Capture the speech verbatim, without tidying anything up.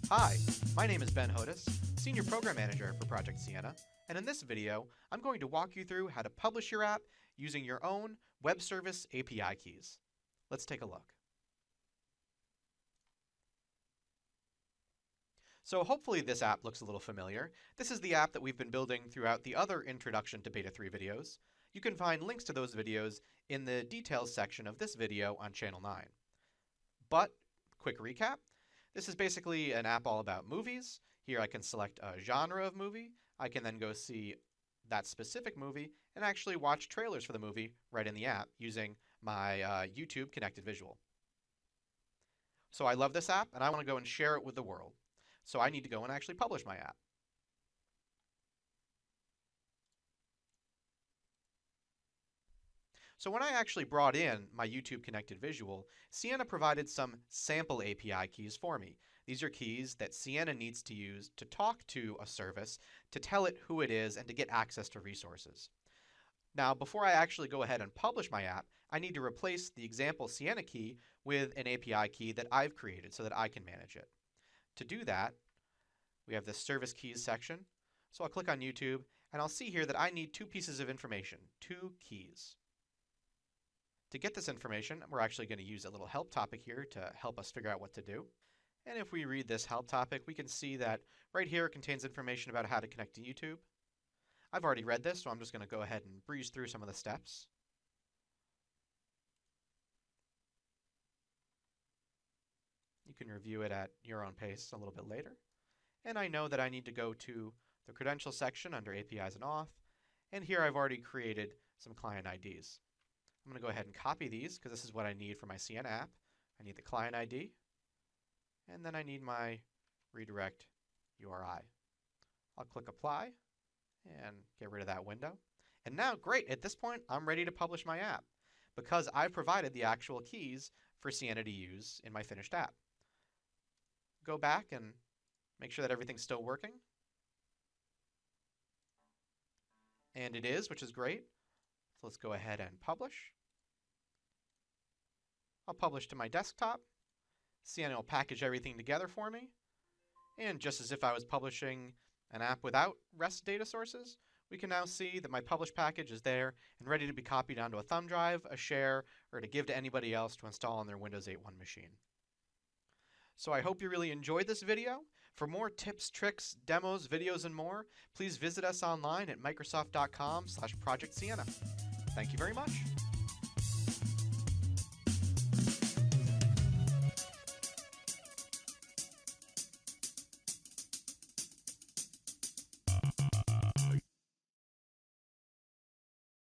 Hi, my name is Ben Hodis, Senior Program Manager for Project Sienna, and in this video, I'm going to walk you through how to publish your app using your own web service A P I keys. Let's take a look. So hopefully this app looks a little familiar. This is the app that we've been building throughout the other Introduction to Beta three videos. You can find links to those videos in the details section of this video on Channel nine. But, quick recap, this is basically an app all about movies. Here I can select a genre of movie. I can then go see that specific movie and actually watch trailers for the movie right in the app using my uh, YouTube connected visual. So I love this app and I want to go and share it with the world. So I need to go and actually publish my app. So when I actually brought in my YouTube connected visual, Sienna provided some sample A P I keys for me. These are keys that Sienna needs to use to talk to a service, to tell it who it is, and to get access to resources. Now, before I actually go ahead and publish my app, I need to replace the example Sienna key with an A P I key that I've created so that I can manage it. To do that, we have this service keys section. So I'll click on YouTube, and I'll see here that I need two pieces of information, two keys. To get this information, we're actually going to use a little help topic here to help us figure out what to do. And if we read this help topic, we can see that right here it contains information about how to connect to YouTube. I've already read this, so I'm just going to go ahead and breeze through some of the steps. You can review it at your own pace a little bit later. And I know that I need to go to the credentials section under A P Is and Auth. And here I've already created some client I Ds. I'm going to go ahead and copy these because this is what I need for my Sienna app. I need the client I D, and then I need my redirect U R I. I'll click Apply and get rid of that window. And now, great, at this point, I'm ready to publish my app because I've provided the actual keys for Sienna to use in my finished app. Go back and make sure that everything's still working. And it is, which is great. So let's go ahead and publish. I'll publish to my desktop. Sienna will package everything together for me. And just as if I was publishing an app without REST data sources, we can now see that my published package is there and ready to be copied onto a thumb drive, a share, or to give to anybody else to install on their Windows eight point one machine. So I hope you really enjoyed this video. For more tips, tricks, demos, videos, and more, please visit us online at microsoft dot com slash project sienna. Thank you very much.